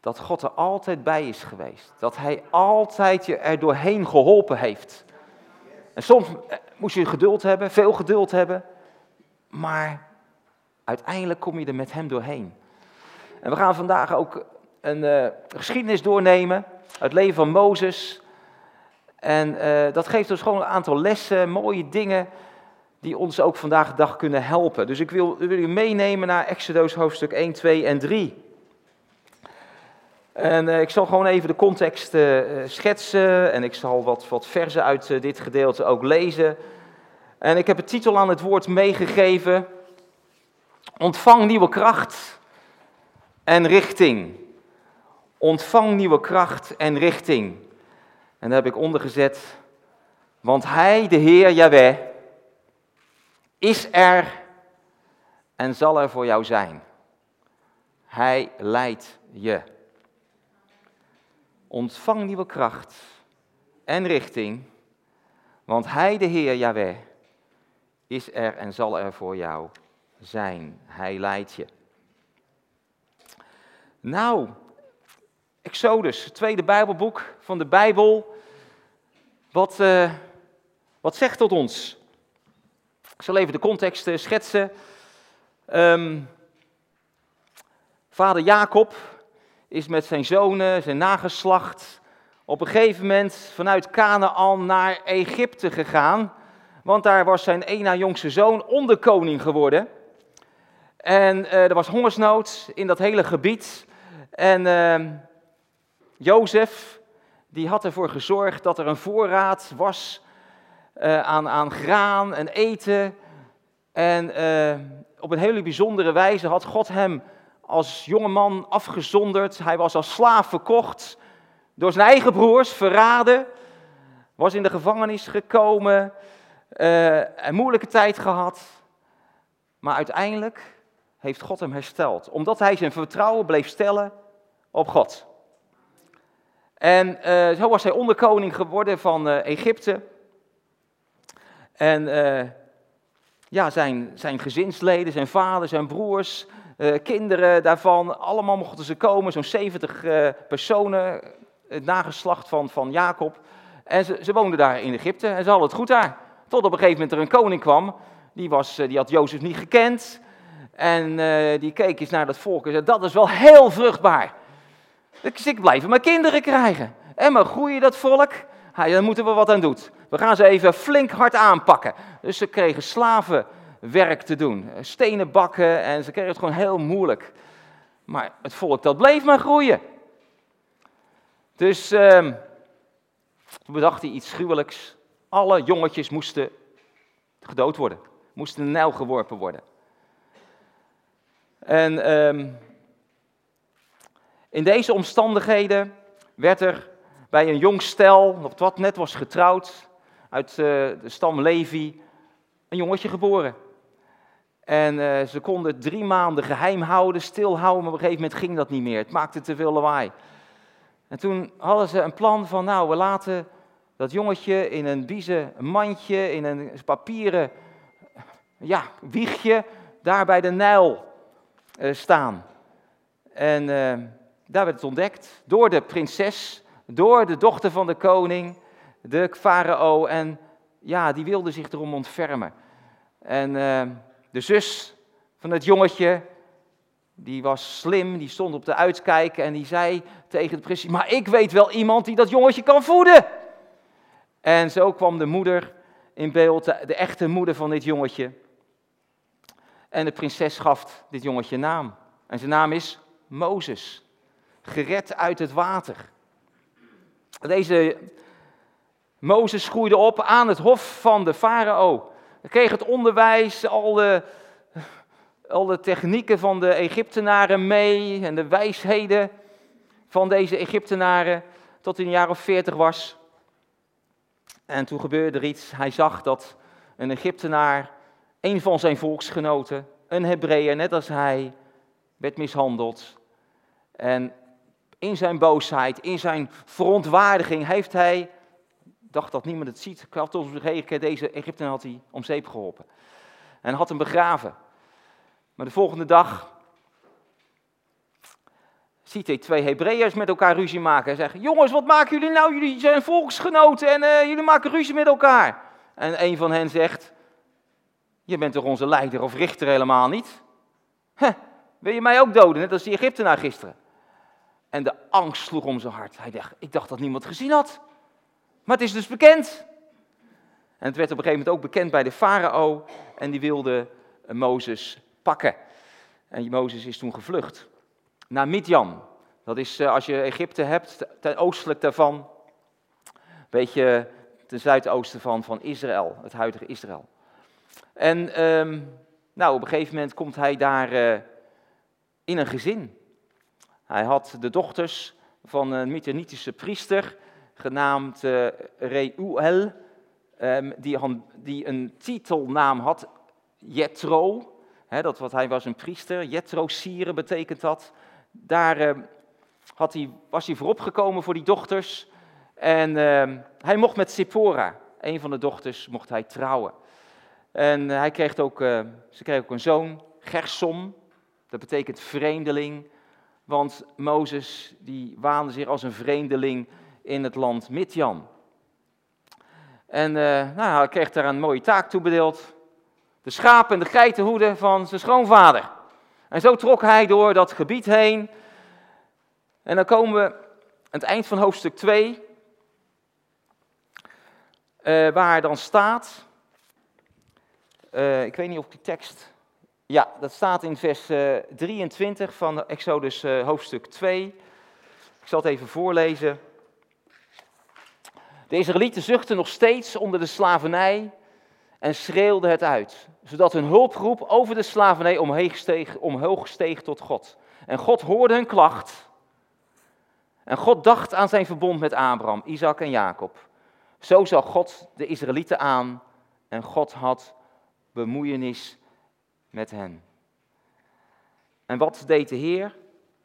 dat God er altijd bij is geweest. Dat hij altijd je er doorheen geholpen heeft. En soms moest je geduld hebben, veel geduld hebben. Maar uiteindelijk kom je er met hem doorheen. En we gaan vandaag ook een geschiedenis doornemen uit het leven van Mozes. En dat geeft ons gewoon een aantal lessen, mooie dingen die ons ook vandaag de dag kunnen helpen. Dus ik wil u meenemen naar Exodus hoofdstuk 1, 2 en 3. En ik zal gewoon even de context schetsen en ik zal wat versen uit dit gedeelte ook lezen. En ik heb een titel aan het woord meegegeven: Ontvang nieuwe kracht en richting. Ontvang nieuwe kracht en richting. En daar heb ik onder gezet: want hij, de Heer Jahweh, is er en zal er voor jou zijn. Hij leidt je. Ontvang nieuwe kracht en richting, want hij, de Heer Jahweh, is er en zal er voor jou zijn. Hij leidt je. Nou, Exodus, het tweede Bijbelboek van de Bijbel. Wat zegt tot ons? Ik zal even de context schetsen. Vader Jacob is met zijn zonen, zijn nageslacht, op een gegeven moment vanuit Kanaan naar Egypte gegaan. Want daar was zijn één na jongste zoon onderkoning geworden. En er was hongersnood in dat hele gebied. En Jozef, die had ervoor gezorgd dat er een voorraad was aan graan en eten. En op een hele bijzondere wijze had God hem als jongeman afgezonderd. Hij was als slaaf verkocht door zijn eigen broers, verraden. Was in de gevangenis gekomen, een moeilijke tijd gehad. Maar uiteindelijk heeft God hem hersteld, omdat hij zijn vertrouwen bleef stellen op God. En zo was hij onderkoning geworden van Egypte. En zijn gezinsleden, zijn vader, zijn broers, kinderen daarvan, allemaal mochten ze komen. Zo'n 70 personen, het nageslacht van Jacob. En ze woonden daar in Egypte en ze hadden het goed daar. Tot op een gegeven moment er een koning kwam, die had Jozef niet gekend. En die keek eens naar dat volk en zei: dat is wel heel vruchtbaar. Dus ik blijf maar kinderen krijgen. En maar groeien dat volk, daar moeten we wat aan doen. We gaan ze even flink hard aanpakken. Dus ze kregen slavenwerk te doen. Stenen bakken en ze kregen het gewoon heel moeilijk. Maar het volk dat bleef maar groeien. Dus toen bedacht hij iets gruwelijks. Alle jongetjes moesten gedood worden. Moesten in de Nijl geworpen worden. En in deze omstandigheden werd er bij een jong stel, wat net was getrouwd, uit de stam Levi, een jongetje geboren. En ze konden 3 maanden geheim houden, stilhouden, maar op een gegeven moment ging dat niet meer. Het maakte te veel lawaai. En toen hadden ze een plan van, nou, we laten dat jongetje in een biezen mandje, in een papieren wiegje, daar bij de Nijl staan. En daar werd het ontdekt door de prinses, door de dochter van de koning, de farao. En ja, die wilde zich erom ontfermen. En de zus van het jongetje, die was slim, die stond op de uitkijk en die zei tegen de prinses: maar ik weet wel iemand die dat jongetje kan voeden. En zo kwam de moeder in beeld, de echte moeder van dit jongetje. En de prinses gaf dit jongetje naam. En zijn naam is Mozes. Gered uit het water. Deze Mozes groeide op aan het hof van de farao. Hij kreeg het onderwijs, al de technieken van de Egyptenaren mee en de wijsheden van deze Egyptenaren tot hij een jaar of 40 was. En toen gebeurde er iets. Hij zag dat een Egyptenaar, een van zijn volksgenoten, een Hebreeër, net als hij, werd mishandeld. En in zijn boosheid, in zijn verontwaardiging heeft hij, dacht dat niemand het ziet, ik had ons begrepen, deze Egyptenaar had hij om zeep geholpen. En had hem begraven. Maar de volgende dag ziet hij 2 Hebreeërs met elkaar ruzie maken. En zegt, jongens, wat maken jullie nou? Jullie zijn volksgenoten en jullie maken ruzie met elkaar. En een van hen zegt, je bent toch onze leider of richter helemaal niet? Wil je mij ook doden, net als die Egyptenaar gisteren? En de angst sloeg om zijn hart. Hij dacht, ik dacht dat niemand gezien had. Maar het is dus bekend. En het werd op een gegeven moment ook bekend bij de farao. En die wilde Mozes pakken. En Mozes is toen gevlucht naar Midjan. Dat is, als je Egypte hebt, ten oostelijk daarvan. Een beetje ten zuidoosten van Israël, het huidige Israël. En op een gegeven moment komt hij daar in een gezin. Hij had de dochters van een Midjanitische priester, genaamd Reuel, die een titelnaam had, Jethro. Hij was een priester, Jethro, Sire betekent dat. Daar was hij voorop gekomen voor die dochters. En hij mocht met Zippora, een van de dochters, mocht hij trouwen. En ze kreeg ook een zoon, Gersom, dat betekent vreemdeling. Want Mozes die waande zich als een vreemdeling in het land Midjan. En hij kreeg daar een mooie taak toebedeeld. De schapen en de geiten hoeden van zijn schoonvader. En zo trok hij door dat gebied heen. En dan komen we aan het eind van hoofdstuk 2. Waar dan staat. Ik weet niet of die tekst. Ja, dat staat in vers 23 van Exodus hoofdstuk 2. Ik zal het even voorlezen. De Israëlieten zuchtten nog steeds onder de slavernij en schreeuwden het uit, zodat hun hulproep over de slavernij omhoog steeg tot God. En God hoorde hun klacht. En God dacht aan zijn verbond met Abraham, Isaac en Jacob. Zo zag God de Israëlieten aan en God had bemoeienis met hen. En wat deed de Heer?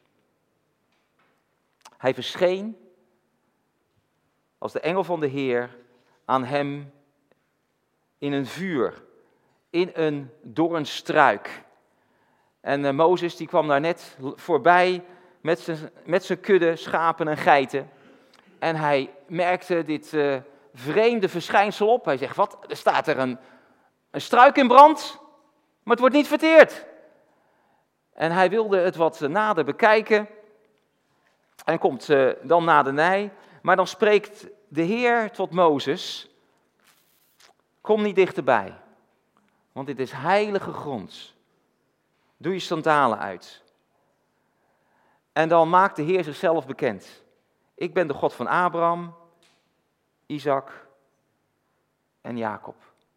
Hij verscheen als de engel van de Heer aan hem in een vuur, in een doornstruik. En Mozes die kwam daar net voorbij met zijn kudde schapen en geiten. En hij merkte dit vreemde verschijnsel op. Hij zegt, wat? Er staat er een struik in brand, maar het wordt niet verteerd. En hij wilde het wat nader bekijken. En komt dan naderbij. Maar dan spreekt de Heer tot Mozes. Kom niet dichterbij, want dit is heilige grond. Doe je sandalen uit. En dan maakt de Heer zichzelf bekend. Ik ben de God van Abraham, Isaac en Jacob.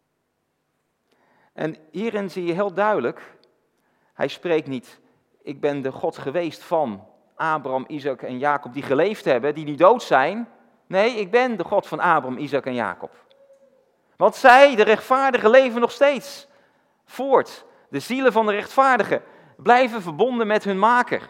En hierin zie je heel duidelijk, hij spreekt niet, ik ben de God geweest van Abraham, Isaac en Jacob die geleefd hebben, die niet dood zijn. Nee, ik ben de God van Abraham, Isaac en Jacob. Want zij, de rechtvaardigen, leven nog steeds voort. De zielen van de rechtvaardigen blijven verbonden met hun maker.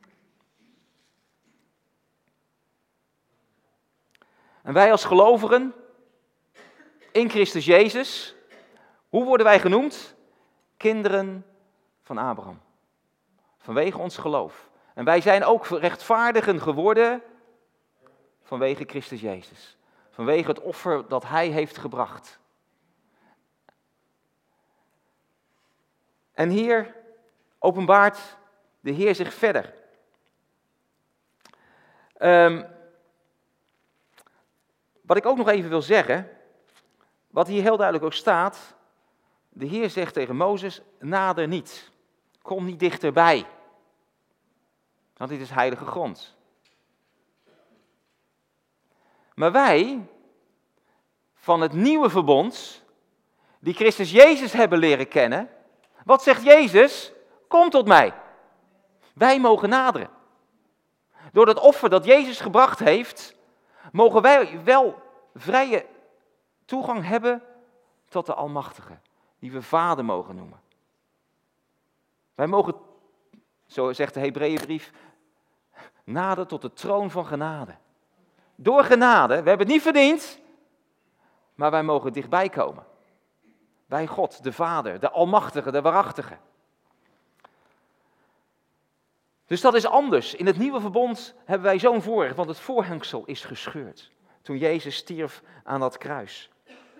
En wij als gelovigen in Christus Jezus, hoe worden wij genoemd? Kinderen van Abraham. Vanwege ons geloof. En wij zijn ook rechtvaardigen geworden vanwege Christus Jezus. Vanwege het offer dat Hij heeft gebracht. En hier openbaart de Heer zich verder. Wat ik ook nog even wil zeggen, wat hier heel duidelijk ook staat, de Heer zegt tegen Mozes, nader niet, kom niet dichterbij, want dit is heilige grond. Maar wij, van het nieuwe verbond, die Christus Jezus hebben leren kennen, wat zegt Jezus? Kom tot mij. Wij mogen naderen. Door dat offer dat Jezus gebracht heeft, mogen wij wel vrije toegang hebben tot de Almachtige, die we Vader mogen noemen. Wij mogen, zo zegt de Hebreeënbrief, naderen tot de troon van genade. Door genade, we hebben het niet verdiend, maar wij mogen dichtbij komen. Bij God, de Vader, de Almachtige, de Waarachtige. Dus dat is anders. In het nieuwe verbond hebben wij zo'n voorrecht, want het voorhangsel is gescheurd. Toen Jezus stierf aan dat kruis.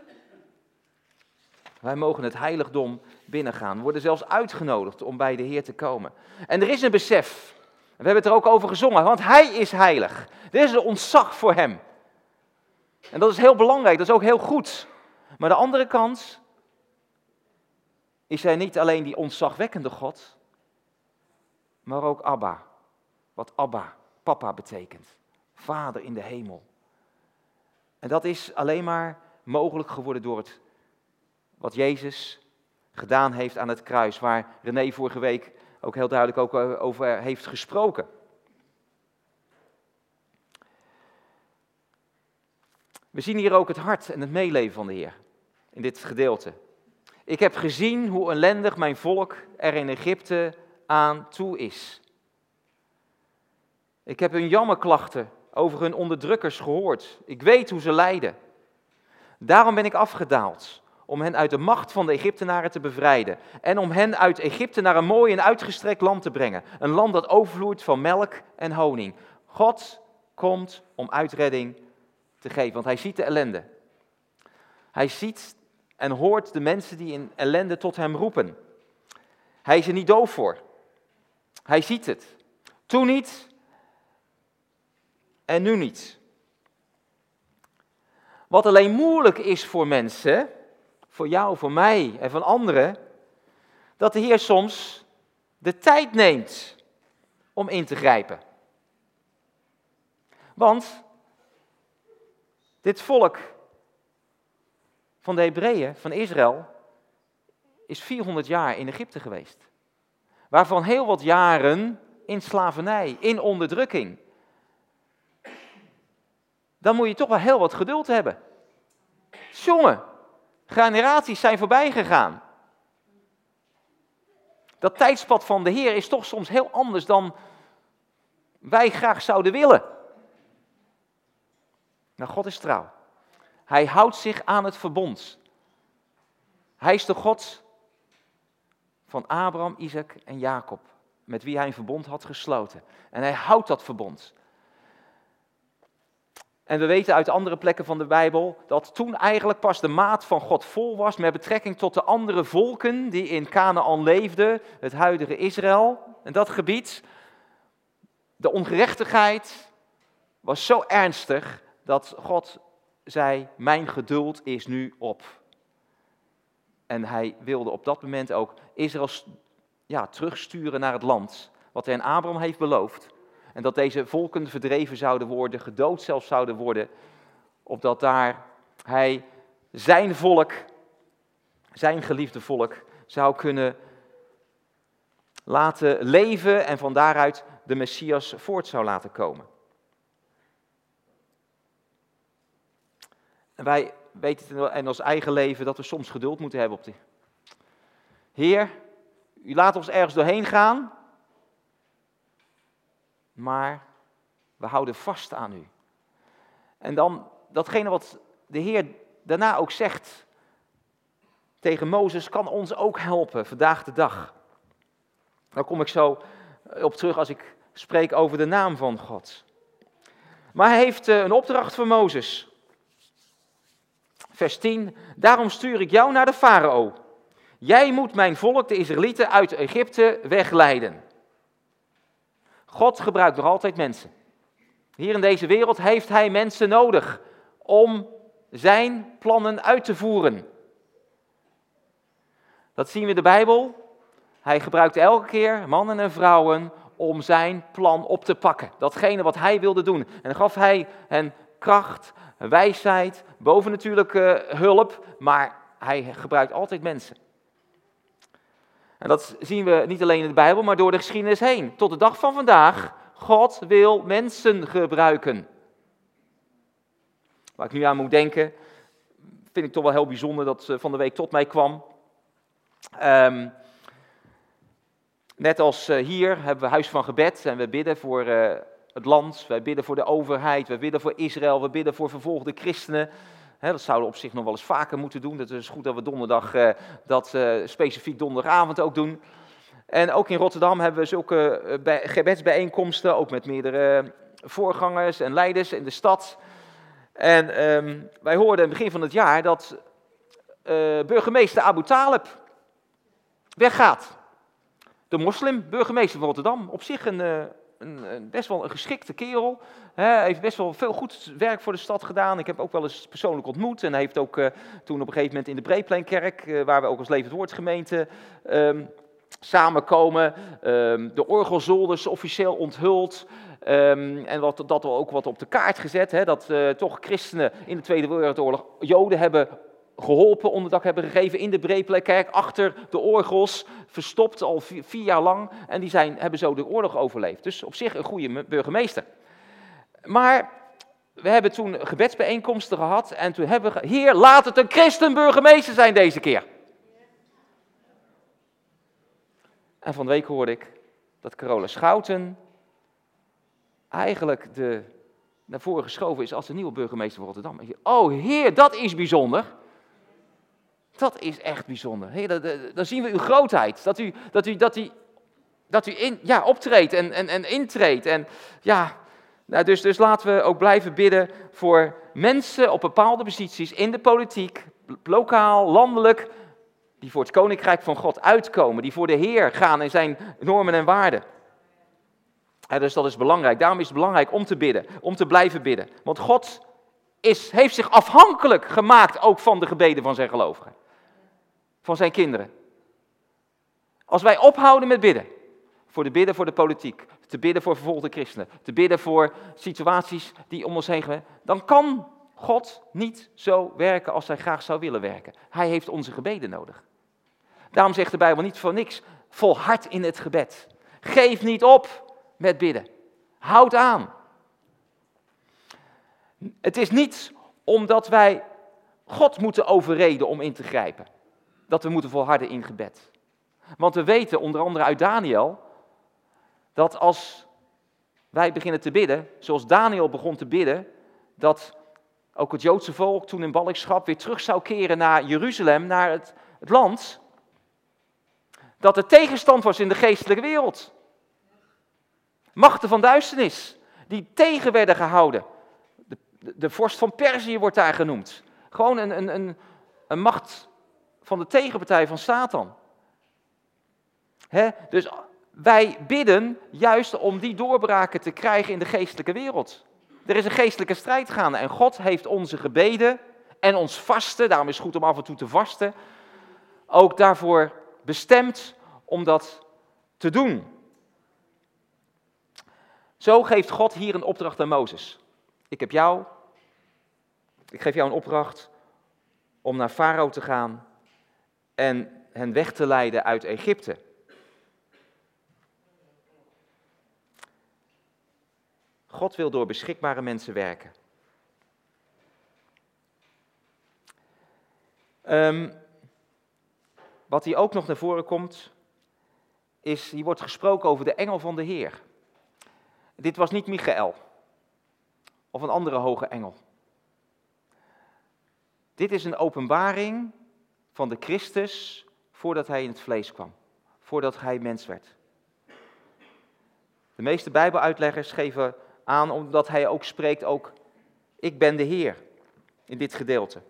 Wij mogen het heiligdom binnengaan. We worden zelfs uitgenodigd om bij de Heer te komen. En er is een besef. We hebben het er ook over gezongen, want Hij is heilig. Er is een ontzag voor Hem. En dat is heel belangrijk, dat is ook heel goed. Maar de andere kant is Hij niet alleen die ontzagwekkende God, maar ook Abba. Wat Abba, papa betekent. Vader in de hemel. En dat is alleen maar mogelijk geworden door het wat Jezus gedaan heeft aan het kruis, waar René vorige week ook heel duidelijk ook over heeft gesproken. We zien hier ook het hart en het meeleven van de Heer in dit gedeelte. Ik heb gezien hoe ellendig mijn volk er in Egypte aan toe is. Ik heb hun jammerklachten over hun onderdrukkers gehoord. Ik weet hoe ze lijden. Daarom ben ik afgedaald, om hen uit de macht van de Egyptenaren te bevrijden. En om hen uit Egypte naar een mooi en uitgestrekt land te brengen. Een land dat overvloeit van melk en honing. God komt om uitredding te geven, want Hij ziet de ellende. Hij ziet en hoort de mensen die in ellende tot Hem roepen. Hij is er niet doof voor. Hij ziet het. Toen niet en nu niet. Wat alleen moeilijk is voor mensen, voor jou, voor mij en van anderen, dat de Heer soms de tijd neemt om in te grijpen. Want dit volk van de Hebreeën, van Israël, is 400 jaar in Egypte geweest. Waarvan heel wat jaren in slavernij, in onderdrukking. Dan moet je toch wel heel wat geduld hebben. Jongen, generaties zijn voorbij gegaan. Dat tijdspad van de Heer is toch soms heel anders dan wij graag zouden willen. Nou, God is trouw. Hij houdt zich aan het verbond. Hij is de God van Abraham, Isaac en Jacob, met wie hij een verbond had gesloten. En hij houdt dat verbond. En we weten uit andere plekken van de Bijbel dat toen eigenlijk pas de maat van God vol was met betrekking tot de andere volken die in Kanaän leefden, het huidige Israël en dat gebied. De ongerechtigheid was zo ernstig dat God zei, mijn geduld is nu op. En hij wilde op dat moment ook Israël terugsturen naar het land wat hij aan Abraham heeft beloofd. En dat deze volken verdreven zouden worden, gedood zelfs zouden worden, opdat daar hij zijn volk, zijn geliefde volk, zou kunnen laten leven en van daaruit de Messias voort zou laten komen. En wij weten in ons eigen leven dat we soms geduld moeten hebben op die. Heer, u laat ons ergens doorheen gaan, maar we houden vast aan u. En dan datgene wat de Heer daarna ook zegt tegen Mozes, kan ons ook helpen vandaag de dag. Daar kom ik zo op terug als ik spreek over de naam van God. Maar hij heeft een opdracht voor Mozes. Vers 10, daarom stuur ik jou naar de farao. Jij moet mijn volk, de Israëlieten, uit Egypte wegleiden. God gebruikt nog altijd mensen. Hier in deze wereld heeft hij mensen nodig om zijn plannen uit te voeren. Dat zien we in de Bijbel. Hij gebruikt elke keer mannen en vrouwen om zijn plan op te pakken. Datgene wat hij wilde doen. En dan gaf hij hen kracht, wijsheid, bovennatuurlijke hulp, maar hij gebruikt altijd mensen. En dat zien we niet alleen in de Bijbel, maar door de geschiedenis heen. Tot de dag van vandaag, God wil mensen gebruiken. Waar ik nu aan moet denken, vind ik toch wel heel bijzonder dat van de week tot mij kwam. Net als hier hebben we Huis van Gebed en we bidden voor het land, wij bidden voor de overheid, we bidden voor Israël, we bidden voor vervolgde christenen. Dat zouden we op zich nog wel eens vaker moeten doen. Het is goed dat we donderdag dat specifiek donderdagavond ook doen. En ook in Rotterdam hebben we zulke gebedsbijeenkomsten, ook met meerdere voorgangers en leiders in de stad. En wij hoorden in het begin van het jaar dat burgemeester Abu Talib weggaat. De moslim-burgemeester van Rotterdam. Op zich best wel een geschikte kerel. Hij heeft best wel veel goed werk voor de stad gedaan. Ik heb hem ook wel eens persoonlijk ontmoet. En hij heeft ook toen op een gegeven moment in de Breepleinkerk, waar we ook als Levend Woord gemeente samenkomen, de orgelzolders officieel onthuld. En dat ook wat op de kaart gezet. Dat toch christenen in de Tweede Wereldoorlog Joden hebben geholpen, onderdak hebben gegeven in de Breepleinkerk, achter de orgels, verstopt al 4 jaar lang. En die hebben zo de oorlog overleefd. Dus op zich een goede burgemeester. Maar we hebben toen gebedsbijeenkomsten gehad en toen hebben we Heer, laat het een christenburgemeester zijn deze keer. En van de week hoorde ik dat Carola Schouten eigenlijk naar voren geschoven is als de nieuwe burgemeester van Rotterdam. Oh Heer, dat is bijzonder. Dat is echt bijzonder. Heer, dan zien we uw grootheid. Dat u optreedt en intreedt. En ja, nou dus laten we ook blijven bidden voor mensen op bepaalde posities in de politiek, lokaal, landelijk, die voor het koninkrijk van God uitkomen, die voor de Heer gaan en zijn normen en waarden. Dus dat is belangrijk. Daarom is het belangrijk om te bidden, om te blijven bidden. Want God heeft zich afhankelijk gemaakt ook van de gebeden van zijn gelovigen. Van zijn kinderen. Als wij ophouden met bidden voor de politiek, te bidden voor vervolgde christenen, te bidden voor situaties die om ons heen gaan, dan kan God niet zo werken als hij graag zou willen werken. Hij heeft onze gebeden nodig. Daarom zegt de Bijbel niet voor niks, volhard in het gebed. Geef niet op met bidden. Houd aan. Het is niet omdat wij God moeten overreden om in te grijpen, dat we moeten volharden in gebed. Want we weten onder andere uit Daniel, dat als wij beginnen te bidden, zoals Daniel begon te bidden, dat ook het Joodse volk toen in ballingschap weer terug zou keren naar Jeruzalem, naar het land, dat er tegenstand was in de geestelijke wereld. Machten van duisternis, die tegen werden gehouden. De vorst van Perzië wordt daar genoemd. Gewoon een macht van de tegenpartij van Satan. Dus wij bidden juist om die doorbraken te krijgen in de geestelijke wereld. Er is een geestelijke strijd gaande en God heeft onze gebeden en ons vasten, daarom is het goed om af en toe te vasten, ook daarvoor bestemd om dat te doen. Zo geeft God hier een opdracht aan Mozes. Ik geef jou een opdracht om naar Farao te gaan en hen weg te leiden uit Egypte. God wil door beschikbare mensen werken. Wat hier ook nog naar voren komt, is, hier wordt gesproken over de engel van de Heer. Dit was niet Michael of een andere hoge engel. Dit is een openbaring van de Christus voordat hij in het vlees kwam, voordat hij mens werd. De meeste Bijbeluitleggers geven aan, omdat hij ook spreekt, ik ben de Heer, in dit gedeelte.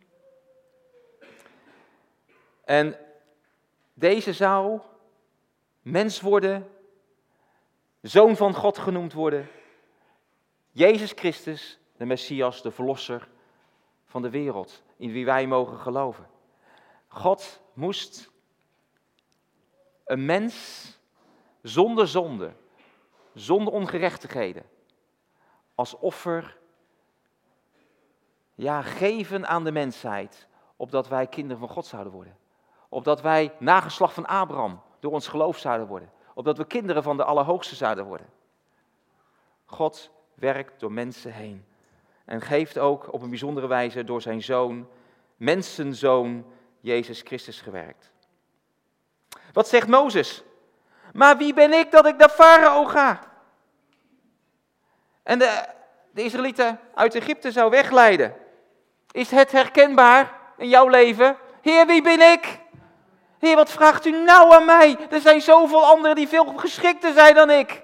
En deze zou mens worden, zoon van God genoemd worden, Jezus Christus, de Messias, de verlosser van de wereld, in wie wij mogen geloven. God moest een mens zonder zonde, zonder ongerechtigheden, als offer geven aan de mensheid, opdat wij kinderen van God zouden worden. Opdat wij nageslacht van Abraham door ons geloof zouden worden. Opdat we kinderen van de Allerhoogste zouden worden. God werkt door mensen heen. En geeft ook op een bijzondere wijze door zijn zoon, mensenzoon, Jezus Christus gewerkt. Wat zegt Mozes? Maar wie ben ik dat ik naar Farao ga? En de Israëlieten uit Egypte zou wegleiden. Is het herkenbaar in jouw leven? Heer, wie ben ik? Heer, wat vraagt u nou aan mij? Er zijn zoveel anderen die veel geschikter zijn dan ik.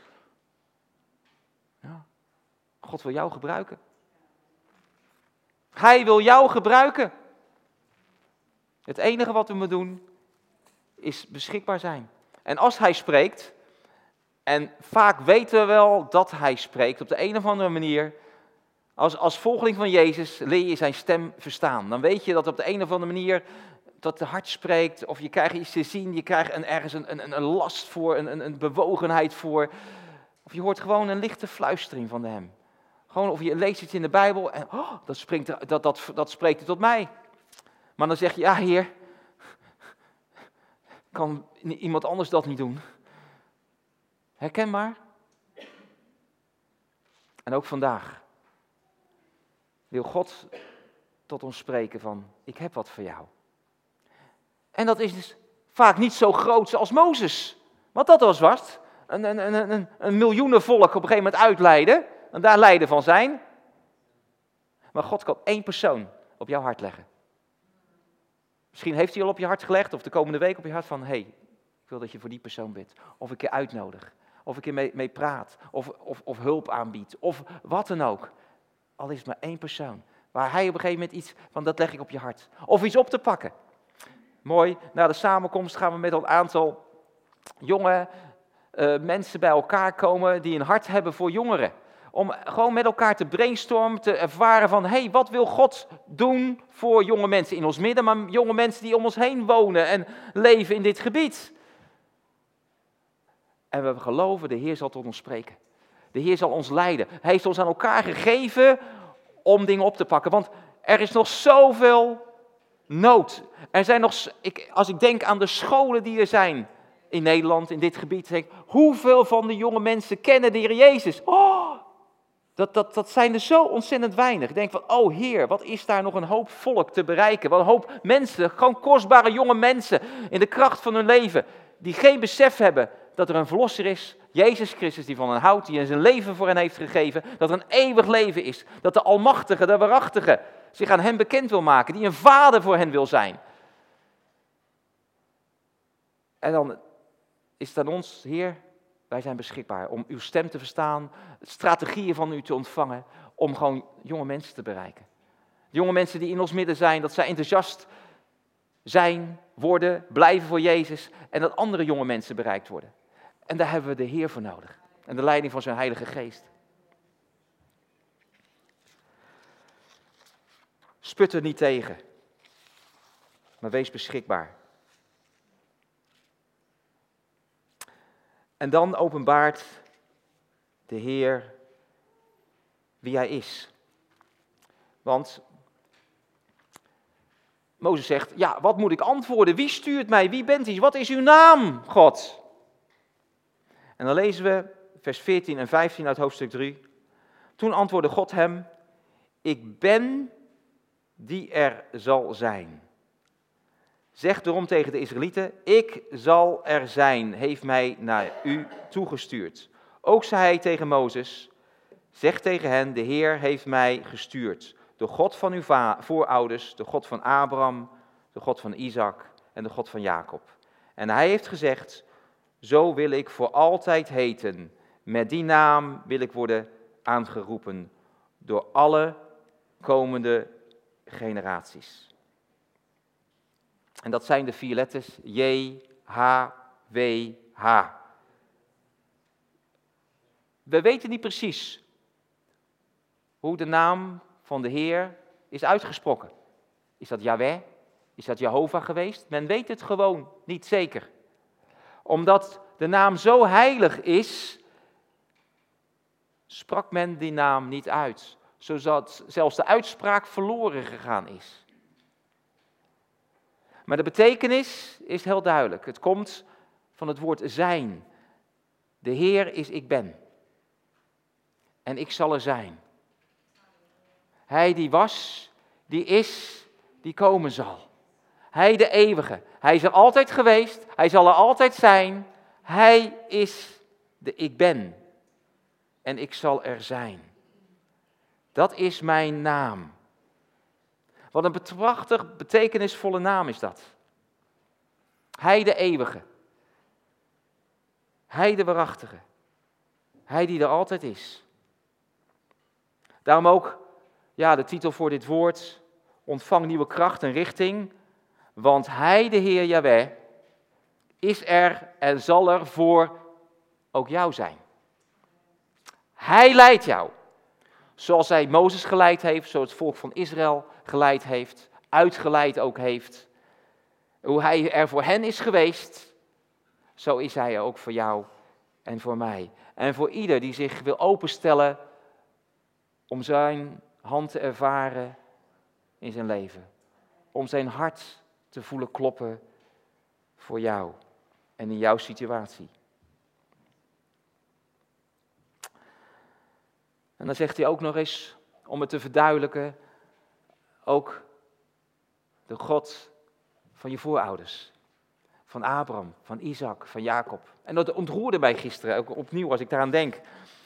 Ja, God wil jou gebruiken. Hij wil jou gebruiken. Het enige wat we moeten doen, is beschikbaar zijn. En als hij spreekt, en vaak weten we wel dat hij spreekt op de een of andere manier. Als volgeling van Jezus leer je zijn stem verstaan. Dan weet je dat op de een of andere manier dat de hart spreekt. Of je krijgt iets te zien, je krijgt ergens een last voor, een bewogenheid voor. Of je hoort gewoon een lichte fluistering van hem. Gewoon of je leest iets in de Bijbel en dat spreekt tot mij. Maar dan zeg je, ja Heer, kan iemand anders dat niet doen? Herkenbaar? En ook vandaag wil God tot ons spreken van, ik heb wat voor jou. En dat is dus vaak niet zo groot als Mozes. Want dat was wat. Een miljoenenvolk op een gegeven moment uitleiden. En daar lijden van zijn. Maar God kan 1 persoon op jouw hart leggen. Misschien heeft hij al op je hart gelegd. Of de komende week op je hart van, hey, ik wil dat je voor die persoon bidt. Of een keer uitnodig. Of een keer mee praat. Of hulp aanbiedt. Of wat dan ook. Al is het maar 1 persoon. Waar hij op een gegeven moment iets van, dat leg ik op je hart. Of iets op te pakken. Mooi, na de samenkomst gaan we met een aantal jonge mensen bij elkaar komen die een hart hebben voor jongeren. Om gewoon met elkaar te brainstormen, te ervaren van, hey, wat wil God doen voor jonge mensen in ons midden, maar jonge mensen die om ons heen wonen en leven in dit gebied. En we geloven, de Heer zal tot ons spreken. De Heer zal ons leiden. Hij heeft ons aan elkaar gegeven om dingen op te pakken, want er is nog zoveel nood. Er zijn nog, als ik denk aan de scholen die er zijn in Nederland, in dit gebied, denk ik, hoeveel van de jonge mensen kennen de Heer Jezus? Oh, dat zijn er zo ontzettend weinig. Ik denk van, oh Heer, wat is daar nog een hoop volk te bereiken? Wat een hoop mensen, gewoon kostbare jonge mensen in de kracht van hun leven, die geen besef hebben dat er een verlosser is, Jezus Christus, die van hen houdt, die zijn leven voor hen heeft gegeven, dat er een eeuwig leven is, dat de Almachtige, de Waarachtige, zich aan hen bekend wil maken, die een vader voor hen wil zijn. En dan is het aan ons, Heer, wij zijn beschikbaar om uw stem te verstaan, strategieën van u te ontvangen, om gewoon jonge mensen te bereiken. Jonge mensen die in ons midden zijn, dat zij enthousiast zijn, worden, blijven voor Jezus en dat andere jonge mensen bereikt worden. En daar hebben we de Heer voor nodig en de leiding van zijn Heilige Geest. Sput er niet tegen, maar wees beschikbaar. En dan openbaart de Heer wie hij is. Want Mozes zegt, ja, wat moet ik antwoorden? Wie stuurt mij? Wie bent u? Wat is uw naam, God? En dan lezen we vers 14 en 15 uit hoofdstuk 3. Toen antwoordde God hem, ik ben die er zal zijn. Zeg daarom tegen de Israëlieten, ik zal er zijn, heeft mij naar u toegestuurd. Ook zei hij tegen Mozes, zeg tegen hen, de Heer heeft mij gestuurd. De God van uw voorouders, de God van Abraham, de God van Isaac en de God van Jacob. En hij heeft gezegd, zo wil ik voor altijd heten. Met die naam wil ik worden aangeroepen door alle komende generaties. En dat zijn de 4 letters J, H, W, H. We weten niet precies hoe de naam van de Heer is uitgesproken. Is dat Yahweh? Is dat Jehovah geweest? Men weet het gewoon niet zeker. Omdat de naam zo heilig is, sprak men die naam niet uit. Zodat zelfs de uitspraak verloren gegaan is. Maar de betekenis is heel duidelijk. Het komt van het woord zijn. De Heer is ik ben. En ik zal er zijn. Hij die was, die is, die komen zal. Hij de eeuwige. Hij is er altijd geweest. Hij zal er altijd zijn. Hij is de ik ben. En ik zal er zijn. Dat is mijn naam. Wat een prachtig, betekenisvolle naam is dat. Hij de eeuwige. Hij de waarachtige. Hij die er altijd is. Daarom ook de titel voor dit woord, ontvang nieuwe kracht en richting, want Hij, de Heer Jahweh, is er en zal er voor ook jou zijn. Hij leidt jou, zoals Hij Mozes geleid heeft, zoals het volk van Israël geleid heeft, uitgeleid ook heeft. Hoe Hij er voor hen is geweest, zo is Hij er ook voor jou en voor mij. En voor ieder die zich wil openstellen om zijn hand te ervaren in zijn leven. Om zijn hart te voelen kloppen voor jou en in jouw situatie. En dan zegt hij ook nog eens, om het te verduidelijken, ook de God van je voorouders. Van Abraham, van Isaac, van Jacob. En dat ontroerde mij gisteren, ook opnieuw als ik daaraan denk.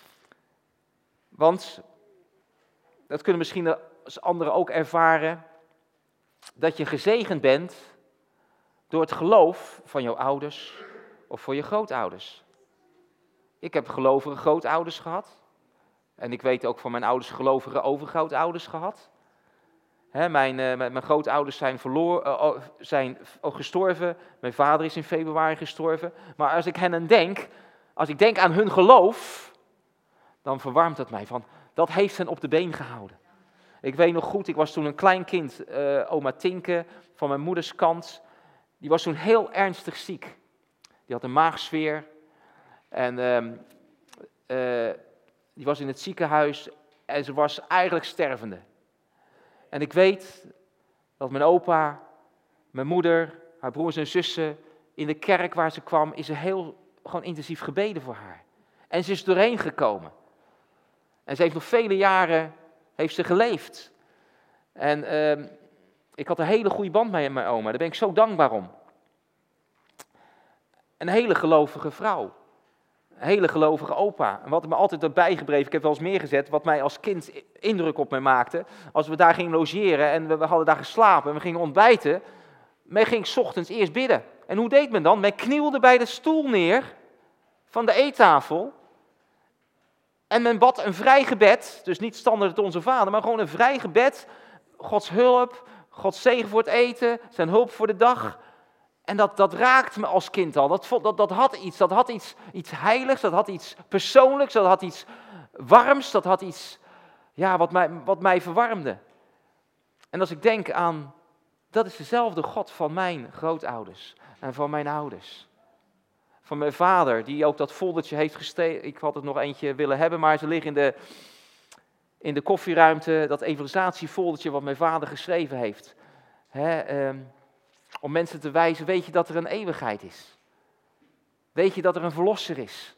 Want, dat kunnen misschien als anderen ook ervaren, dat je gezegend bent door het geloof van jouw ouders of voor je grootouders. Ik heb gelovige grootouders gehad. En ik weet ook van mijn ouders gelovige overgrootouders gehad. Mijn grootouders zijn ook gestorven. Mijn vader is in februari gestorven. Maar als ik denk aan hun geloof, dan verwarmt het mij. Dat heeft hen op de been gehouden. Ik weet nog goed, ik was toen een klein kind, oma Tinke van mijn moeders kant. Die was toen heel ernstig ziek. Die had een maagzweer. En die was in het ziekenhuis en ze was eigenlijk stervende. En ik weet dat mijn opa, mijn moeder, haar broers en zussen, in de kerk waar ze kwam, is er gewoon intensief gebeden voor haar. En ze is doorheen gekomen. En ze heeft nog vele jaren geleefd. En ik had een hele goede band met mijn oma, daar ben ik zo dankbaar om. Een hele gelovige vrouw. Een hele gelovige opa. En wat me altijd had bijgebleven, ik heb wel eens meer gezet, wat mij als kind indruk op mij maakte. Als we daar gingen logeren en we hadden daar geslapen en we gingen ontbijten. Men ging 's ochtends eerst bidden. En hoe deed men dan? Men knielde bij de stoel neer van de eettafel. En men bad een vrij gebed. Dus niet standaard het Onze Vader, maar gewoon een vrij gebed. Gods hulp, Gods zegen voor het eten, zijn hulp voor de dag. En dat raakte me als kind al. Dat had iets heiligs, dat had iets persoonlijks, dat had iets warms, dat had iets wat mij verwarmde. En als ik denk aan, dat is dezelfde God van mijn grootouders en van mijn ouders. Van mijn vader, die ook dat foldertje heeft gestegen. Ik had het nog eentje willen hebben, maar ze liggen in de koffieruimte, dat evangelisatiefoldertje wat mijn vader geschreven heeft. Om mensen te wijzen, weet je dat er een eeuwigheid is? Weet je dat er een verlosser is?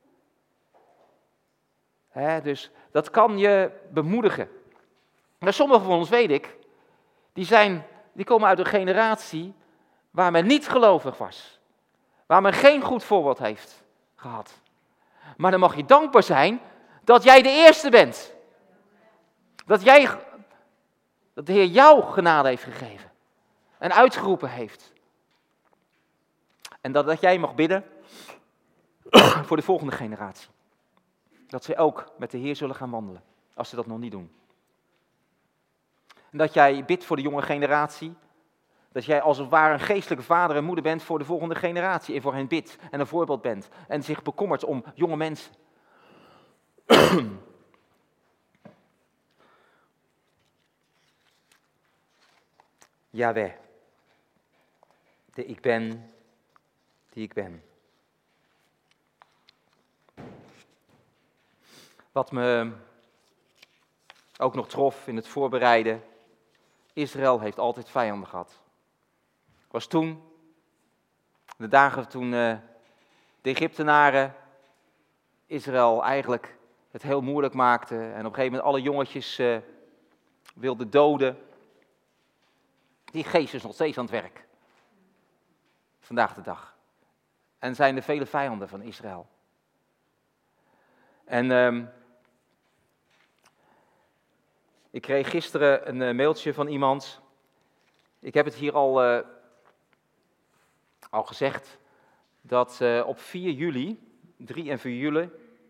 Dus dat kan je bemoedigen. Maar sommigen van ons, weet ik, die komen uit een generatie waar men niet gelovig was. Waar men geen goed voorbeeld heeft gehad. Maar dan mag je dankbaar zijn dat jij de eerste bent. Dat de Heer jou genade heeft gegeven. En uitgeroepen heeft. En dat jij mag bidden voor de volgende generatie. Dat zij ook met de Heer zullen gaan wandelen, als ze dat nog niet doen. En dat jij bidt voor de jonge generatie. Dat jij als het ware een geestelijke vader en moeder bent voor de volgende generatie. En voor hen bidt en een voorbeeld bent. En zich bekommert om jonge mensen. Jahweh. De ik ben, die ik ben. Wat me ook nog trof in het voorbereiden. Israël heeft altijd vijanden gehad. Ik was toen, de dagen toen de Egyptenaren Israël eigenlijk het heel moeilijk maakten. En op een gegeven moment alle jongetjes wilden doden. Die geest is nog steeds aan het werk. Vandaag de dag. En zijn er vele vijanden van Israël. En ik kreeg gisteren een mailtje van iemand. Ik heb het hier al al gezegd dat op 4 juli, 3 en 4 juli,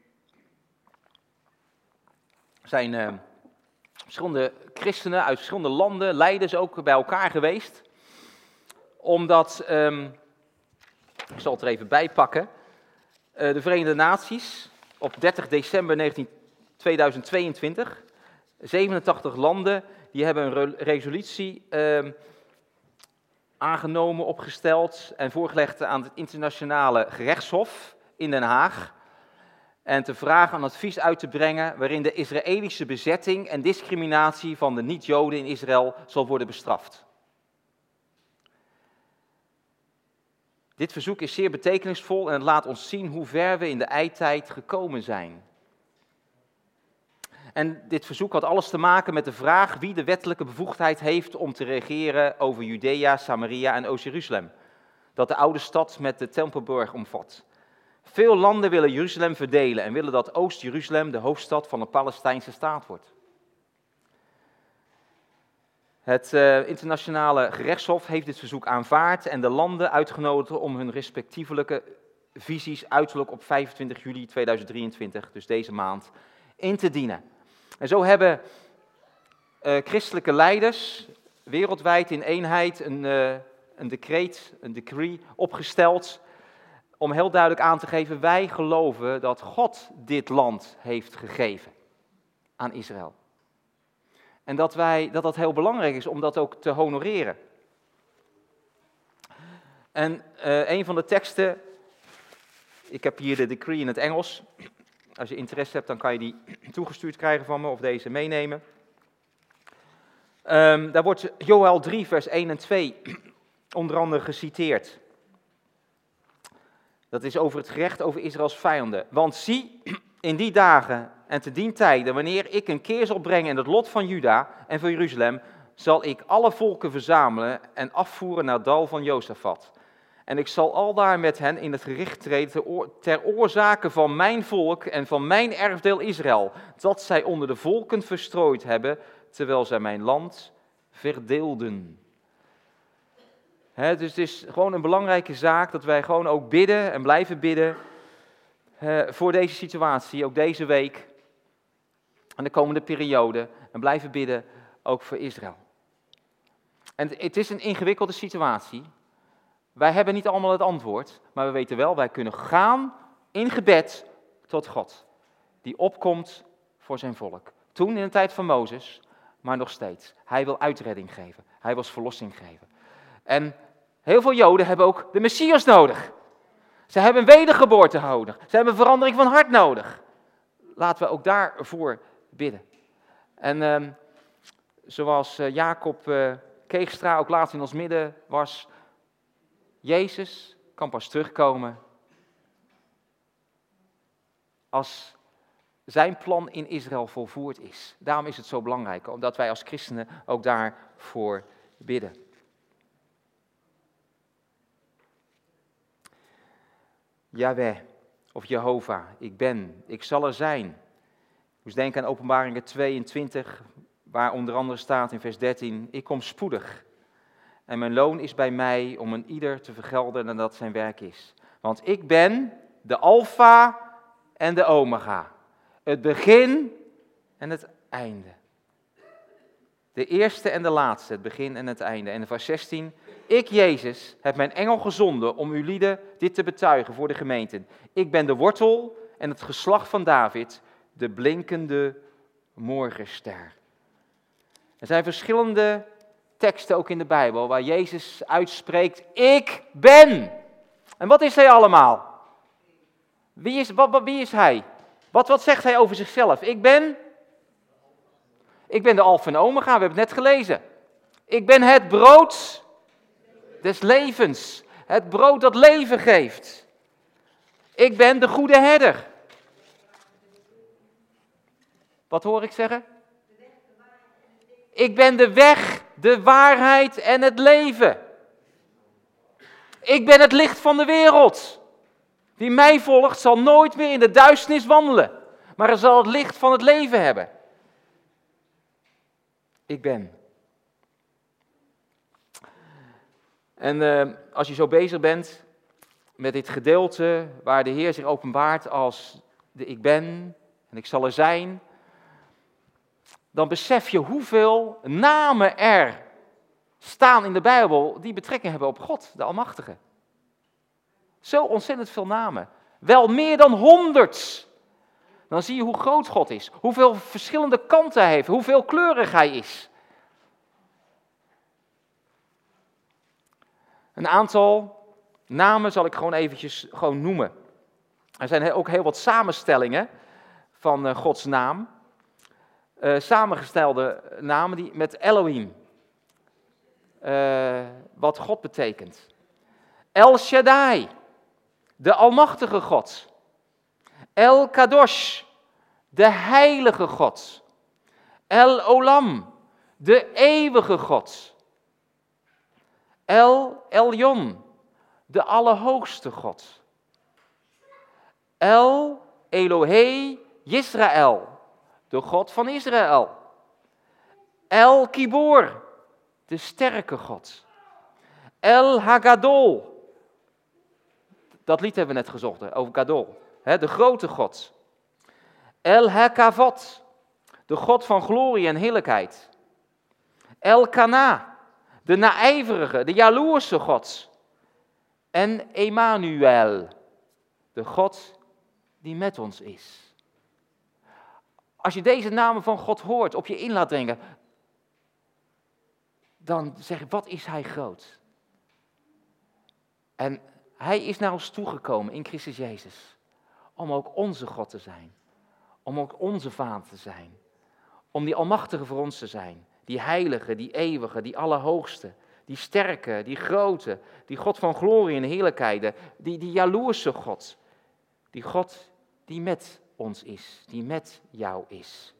zijn verschillende christenen uit verschillende landen, leiders ook bij elkaar geweest. Omdat, ik zal het er even bij pakken, de Verenigde Naties op 30 december 2022, 87 landen, die hebben een resolutie aangenomen, opgesteld en voorgelegd aan het internationale gerechtshof in Den Haag. En te vragen een advies uit te brengen waarin de Israëlische bezetting en discriminatie van de niet-Joden in Israël zal worden bestraft. Dit verzoek is zeer betekenisvol en het laat ons zien hoe ver we in de eindtijd gekomen zijn. En dit verzoek had alles te maken met de vraag wie de wettelijke bevoegdheid heeft om te regeren over Judea, Samaria en Oost-Jeruzalem, dat de oude stad met de Tempelberg omvat. Veel landen willen Jeruzalem verdelen en willen dat Oost-Jeruzalem de hoofdstad van een Palestijnse staat wordt. Het internationale gerechtshof heeft dit verzoek aanvaard en de landen uitgenodigd om hun respectievelijke visies uiterlijk op 25 juli 2023, dus deze maand, in te dienen. En zo hebben christelijke leiders wereldwijd in eenheid een decree opgesteld om heel duidelijk aan te geven, wij geloven dat God dit land heeft gegeven aan Israël. En dat heel belangrijk is om dat ook te honoreren. En een van de teksten, ik heb hier de decree in het Engels. Als je interesse hebt, dan kan je die toegestuurd krijgen van me of deze meenemen. Daar wordt Joël 3, vers 1 en 2 onder andere geciteerd. Dat is over het gerecht over Israëls vijanden. Want zie, in die dagen en te dien tijden, wanneer ik een keer zal brengen in het lot van Juda en van Jeruzalem, zal ik alle volken verzamelen en afvoeren naar het dal van Josafat. En ik zal aldaar met hen in het gericht treden ter oorzake van mijn volk en van mijn erfdeel Israël, dat zij onder de volken verstrooid hebben, terwijl zij mijn land verdeelden. Dus het is gewoon een belangrijke zaak dat wij gewoon ook bidden en blijven bidden voor deze situatie, ook deze week en de komende periode. En blijven bidden ook voor Israël. En het is een ingewikkelde situatie. Wij hebben niet allemaal het antwoord, maar we weten wel, wij kunnen gaan in gebed tot God. Die opkomt voor zijn volk. Toen in de tijd van Mozes, maar nog steeds. Hij wil uitredding geven. Hij wil verlossing geven. En heel veel Joden hebben ook de Messias nodig. Ze hebben een wedergeboorte nodig. Ze hebben verandering van hart nodig. Laten we ook daarvoor bidden. En zoals Jacob Keegstra ook laatst in ons midden was, Jezus kan pas terugkomen als zijn plan in Israël volvoerd is. Daarom is het zo belangrijk, omdat wij als christenen ook daarvoor bidden. Yahweh of Jehovah, ik zal er zijn. Ik moest denken aan Openbaringen 22, waar onder andere staat in vers 13, ik kom spoedig. En mijn loon is bij mij om een ieder te vergelden en dat zijn werk is. Want ik ben de Alpha en de Omega. Het begin en het einde. De eerste en de laatste, het begin en het einde. En in vers 16, ik Jezus heb mijn engel gezonden om uw lieden dit te betuigen voor de gemeenten. Ik ben de wortel en het geslacht van David, de blinkende morgenster. Er zijn verschillende teksten ook in de Bijbel waar Jezus uitspreekt, ik ben. En wat is hij allemaal? Wie is hij? Wat zegt hij over zichzelf? Ik ben de Alpha en Omega, we hebben het net gelezen. Ik ben het brood des levens. Het brood dat leven geeft. Ik ben de goede herder. Wat hoor ik zeggen? Ik ben de weg, de waarheid en het leven. Ik ben het licht van de wereld. Wie mij volgt zal nooit meer in de duisternis wandelen, maar hij zal het licht van het leven hebben. Ik ben. En als je zo bezig bent met dit gedeelte waar de Heer zich openbaart als de ik ben en ik zal er zijn, dan besef je hoeveel namen er staan in de Bijbel die betrekking hebben op God, de Almachtige. Zo ontzettend veel namen. Wel meer dan 100. Dan zie je hoe groot God is. Hoeveel verschillende kanten hij heeft. Hoeveel kleurig hij is. Een aantal namen zal ik gewoon eventjes noemen. Er zijn ook heel wat samenstellingen van Gods naam. Samengestelde namen die met Elohim. Wat God betekent. El Shaddai. De Almachtige God. El Kadosh, de Heilige God. El Olam, de Eeuwige God. El Elyon, de Allerhoogste God. El Elohe Yisrael, de God van Israël. El Kibor, de sterke God. El Hagadol. Dat lied hebben we net gezocht over Gadol, de grote God. El Hakavot, de God van glorie en heerlijkheid. El Kana, de naijverige, de jaloerse God. En Emmanuel, de God die met ons is. Als je deze namen van God hoort, op je in laat dringen, dan zeg je, wat is hij groot? En hij is naar ons toegekomen in Christus Jezus, om ook onze God te zijn, om ook onze Vader te zijn, om die Almachtige voor ons te zijn, die Heilige, die Eeuwige, die Allerhoogste, die Sterke, die Grote, die God van glorie en heerlijkheid, die jaloerse God, die God die met ons is, die met jou is.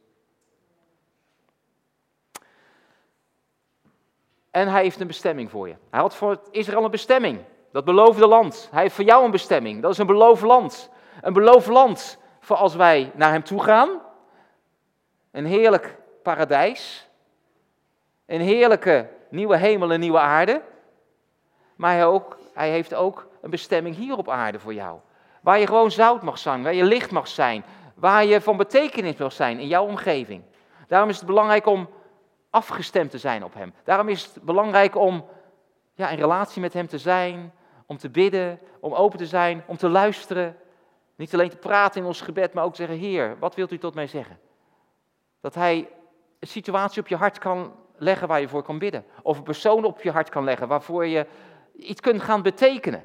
En hij heeft een bestemming voor je. Hij had voor Israël een bestemming. Dat beloofde land. Hij heeft voor jou een bestemming. Dat is een beloofd land. Een beloofd land voor als wij naar hem toe gaan. Een heerlijk paradijs. Een heerlijke nieuwe hemel en nieuwe aarde. Maar hij heeft ook een bestemming hier op aarde voor jou. Waar je gewoon zout mag zijn. Waar je licht mag zijn. Waar je van betekenis mag zijn in jouw omgeving. Daarom is het belangrijk om afgestemd te zijn op hem. Daarom is het belangrijk om in relatie met hem te zijn. Om te bidden, om open te zijn, om te luisteren. Niet alleen te praten in ons gebed, maar ook te zeggen, Heer, wat wilt u tot mij zeggen? Dat hij een situatie op je hart kan leggen waar je voor kan bidden. Of een persoon op je hart kan leggen waarvoor je iets kunt gaan betekenen.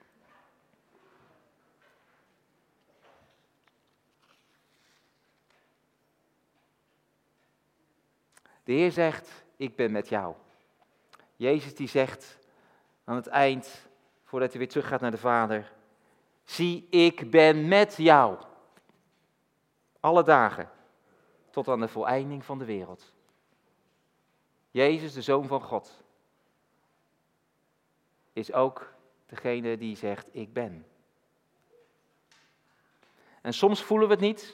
De Heer zegt, ik ben met jou. Jezus die zegt aan het eind, voordat hij weer terug gaat naar de Vader, zie, ik ben met jou. Alle dagen, tot aan de voleinding van de wereld. Jezus, de Zoon van God, is ook degene die zegt, ik ben. En soms voelen we het niet.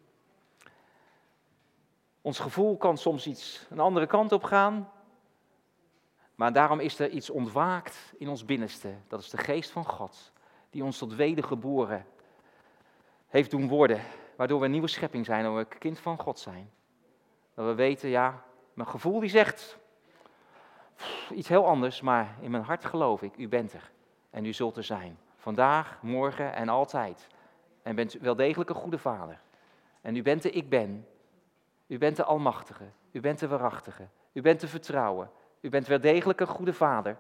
Ons gevoel kan soms een andere kant op gaan. Maar daarom is er iets ontwaakt in ons binnenste. Dat is de geest van God. Die ons tot wedergeboren heeft doen worden. Waardoor we een nieuwe schepping zijn. Waardoor we kind van God zijn. Dat we weten, mijn gevoel die zegt iets heel anders. Maar in mijn hart geloof ik, u bent er. En u zult er zijn. Vandaag, morgen en altijd. En bent wel degelijk een goede vader. En u bent de ik ben. U bent de Almachtige. U bent de Waarachtige. U bent te vertrouwen. U bent wel degelijk een goede vader.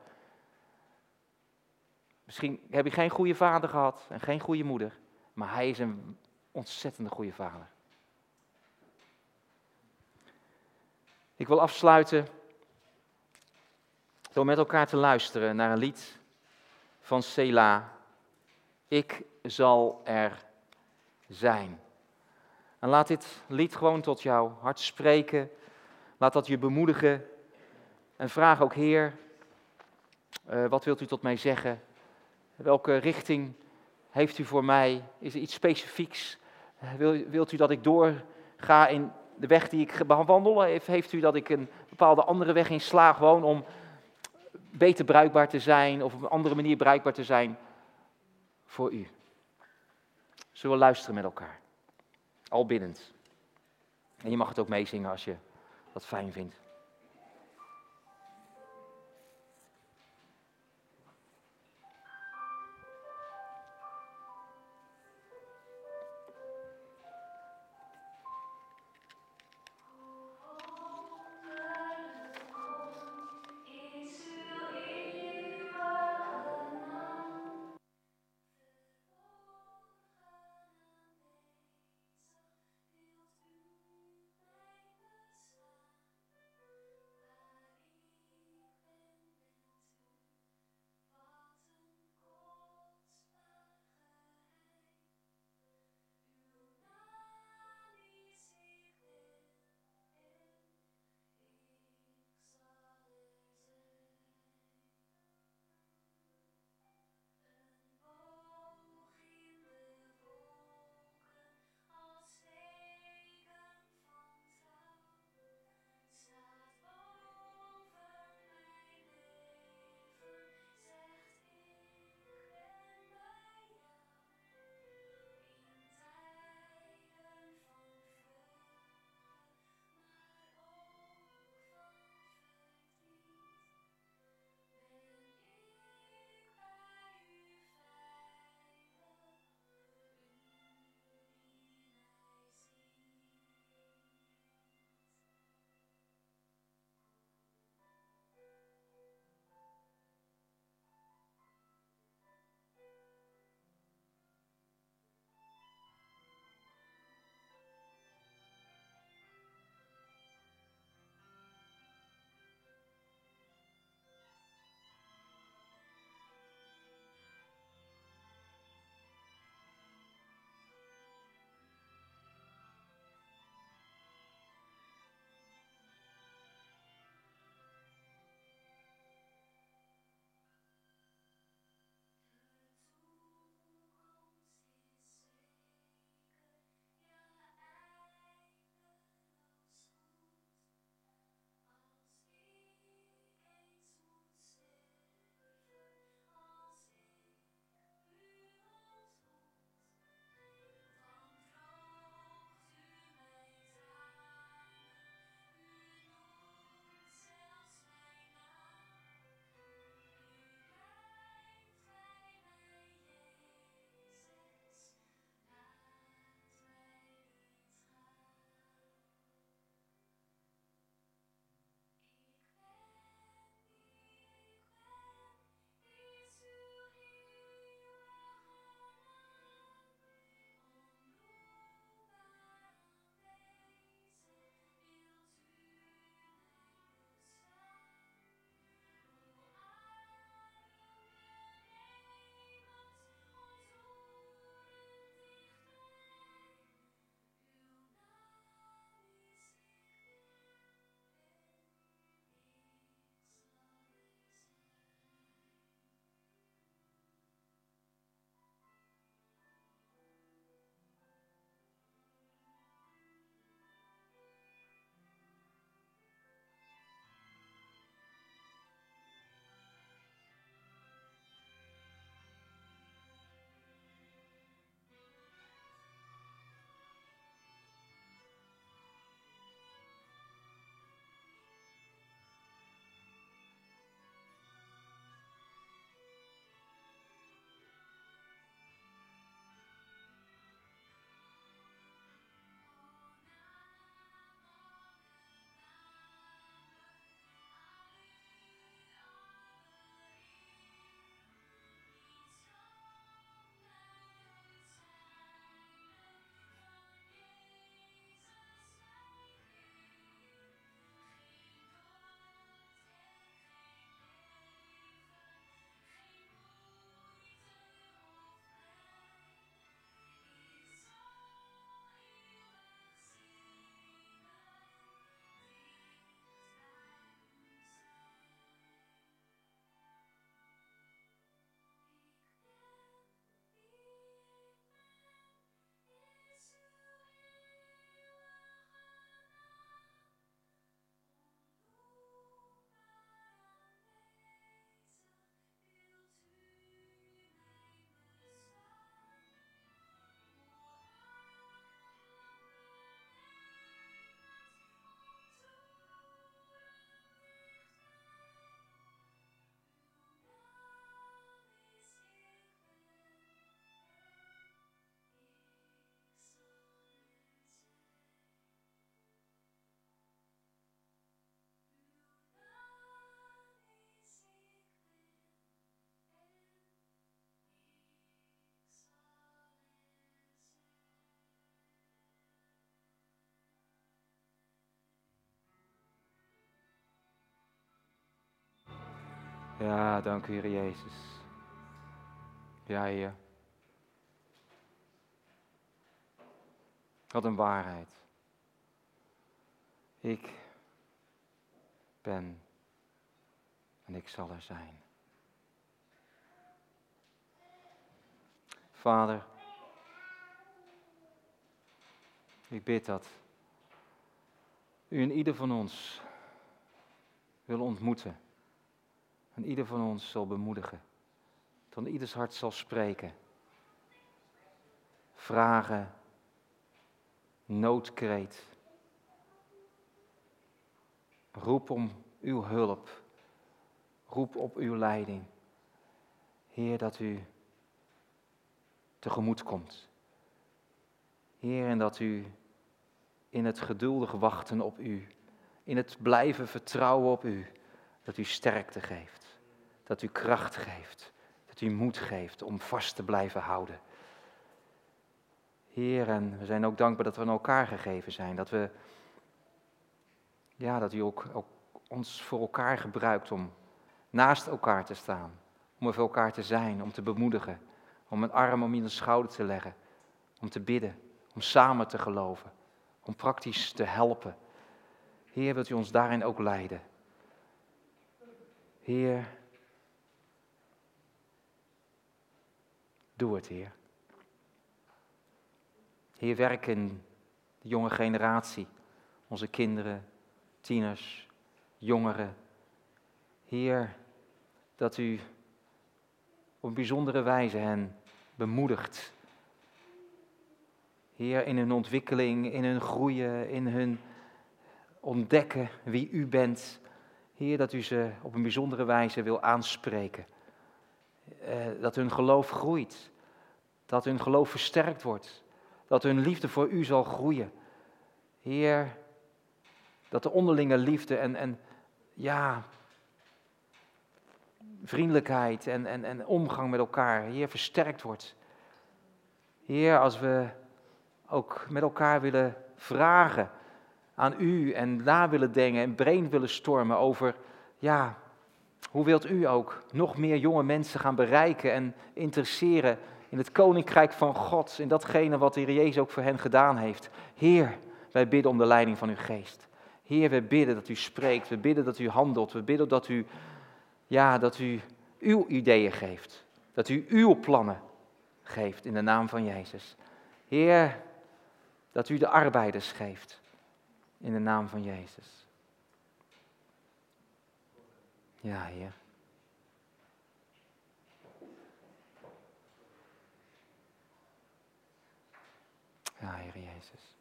Misschien heb je geen goede vader gehad en geen goede moeder. Maar hij is een ontzettende goede vader. Ik wil afsluiten door met elkaar te luisteren naar een lied van Selah. Ik zal er zijn. En laat dit lied gewoon tot jouw hart spreken. Laat dat je bemoedigen. En vraag ook, Heer, wat wilt u tot mij zeggen? Welke richting heeft u voor mij? Is er iets specifieks? Wilt u dat ik doorga in de weg die ik bewandel? Heeft u dat ik een bepaalde andere weg insla, gewoon om beter bruikbaar te zijn of op een andere manier bruikbaar te zijn voor u. Zullen we luisteren met elkaar? Al biddend. En je mag het ook meezingen als je dat fijn vindt. Ja, dank u, Heer Jezus. Ja, Heer. Wat een waarheid. Ik ben en ik zal er zijn. Vader, ik bid dat u en ieder van ons wil ontmoeten. En ieder van ons zal bemoedigen. Tot ieders hart zal spreken. Vragen, noodkreet. Roep om uw hulp. Roep op uw leiding. Heer, dat u tegemoet komt. Heer, en dat u in het geduldig wachten op u, in het blijven vertrouwen op u, dat u sterkte geeft. Dat u kracht geeft. Dat u moed geeft om vast te blijven houden. Heer, en we zijn ook dankbaar dat we aan elkaar gegeven zijn. Dat u ook ons voor elkaar gebruikt om naast elkaar te staan. Om er voor elkaar te zijn, om te bemoedigen. Om een arm om je schouder te leggen. Om te bidden. Om samen te geloven. Om praktisch te helpen. Heer, wilt u ons daarin ook leiden. Heer, doe het, Heer. Heer, werk in de jonge generatie. Onze kinderen, tieners, jongeren. Heer, dat u op een bijzondere wijze hen bemoedigt. Heer, in hun ontwikkeling, in hun groeien, in hun ontdekken wie u bent. Heer, dat u ze op een bijzondere wijze wil aanspreken. Dat hun geloof groeit. Dat hun geloof versterkt wordt. Dat hun liefde voor u zal groeien. Heer, dat de onderlinge liefde en vriendelijkheid en omgang met elkaar, Heer, versterkt wordt. Heer, als we ook met elkaar willen vragen aan u en na willen denken en brein willen stormen over, hoe wilt u ook nog meer jonge mensen gaan bereiken en interesseren in het koninkrijk van God, in datgene wat de Heer Jezus ook voor hen gedaan heeft. Heer, wij bidden om de leiding van uw geest. Heer, we bidden dat u spreekt, we bidden dat u handelt, we bidden dat u uw ideeën geeft. Dat u uw plannen geeft in de naam van Jezus. Heer, dat u de arbeiders geeft in de naam van Jezus. Ja, Heer. Ja, Heer Jezus.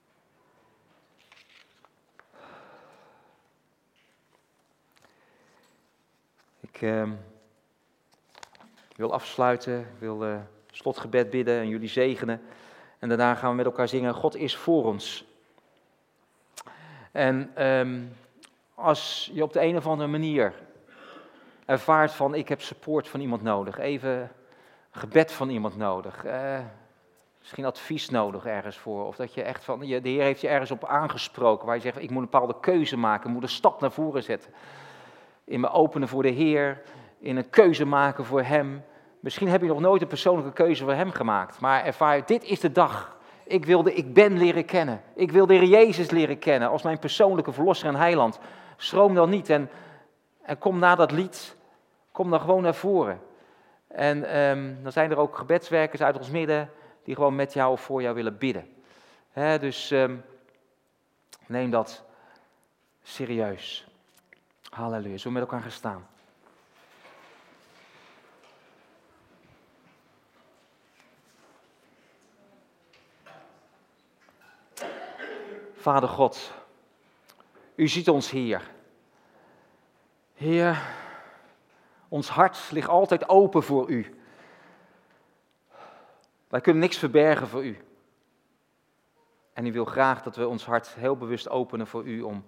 Ik wil afsluiten, ik wil slotgebed bidden en jullie zegenen. En daarna gaan we met elkaar zingen, God is voor ons. En als je op de een of andere manier ervaart van, ik heb support van iemand nodig, even gebed van iemand nodig, misschien advies nodig ergens voor, of dat je echt van, de Heer heeft je ergens op aangesproken, waar je zegt, ik moet een bepaalde keuze maken, ik moet een stap naar voren zetten. In me openen voor de Heer, in een keuze maken voor Hem. Misschien heb je nog nooit een persoonlijke keuze voor Hem gemaakt, maar ervaar je, dit is de dag. Ik wil de ik ben leren kennen. Ik wil de Heer Jezus leren kennen als mijn persoonlijke verlosser en heiland. Schroom dan niet en kom na dat lied, kom dan gewoon naar voren. En dan zijn er ook gebedswerkers uit ons midden die gewoon met jou of voor jou willen bidden. Dus neem dat serieus. Halleluja, zullen we met elkaar gaan staan? Vader God, u ziet ons hier. Heer, ons hart ligt altijd open voor u. Wij kunnen niks verbergen voor u. En u wil graag dat we ons hart heel bewust openen voor u om,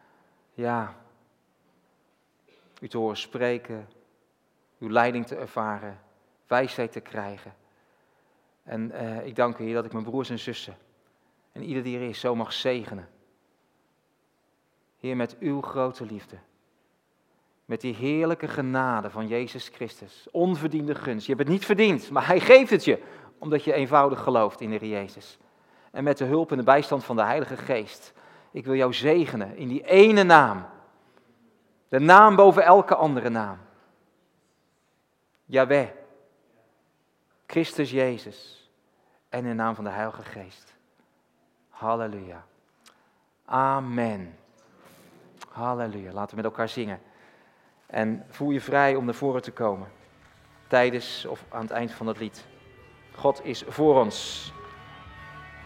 u te horen spreken, uw leiding te ervaren, wijsheid te krijgen. En ik dank u, Heer, dat ik mijn broers en zussen en ieder die er is zo mag zegenen. Heer, met uw grote liefde. met die heerlijke genade van Jezus Christus. Onverdiende gunst. Je hebt het niet verdiend, maar Hij geeft het je, omdat je eenvoudig gelooft in de Heer Jezus. En met de hulp en de bijstand van de Heilige Geest. Ik wil jou zegenen in die ene naam. De naam boven elke andere naam. Yahweh. Christus Jezus. En in de naam van de Heilige Geest. Halleluja. Amen. Halleluja. Laten we met elkaar zingen. En voel je vrij om naar voren te komen. Tijdens of aan het eind van het lied. God is voor ons.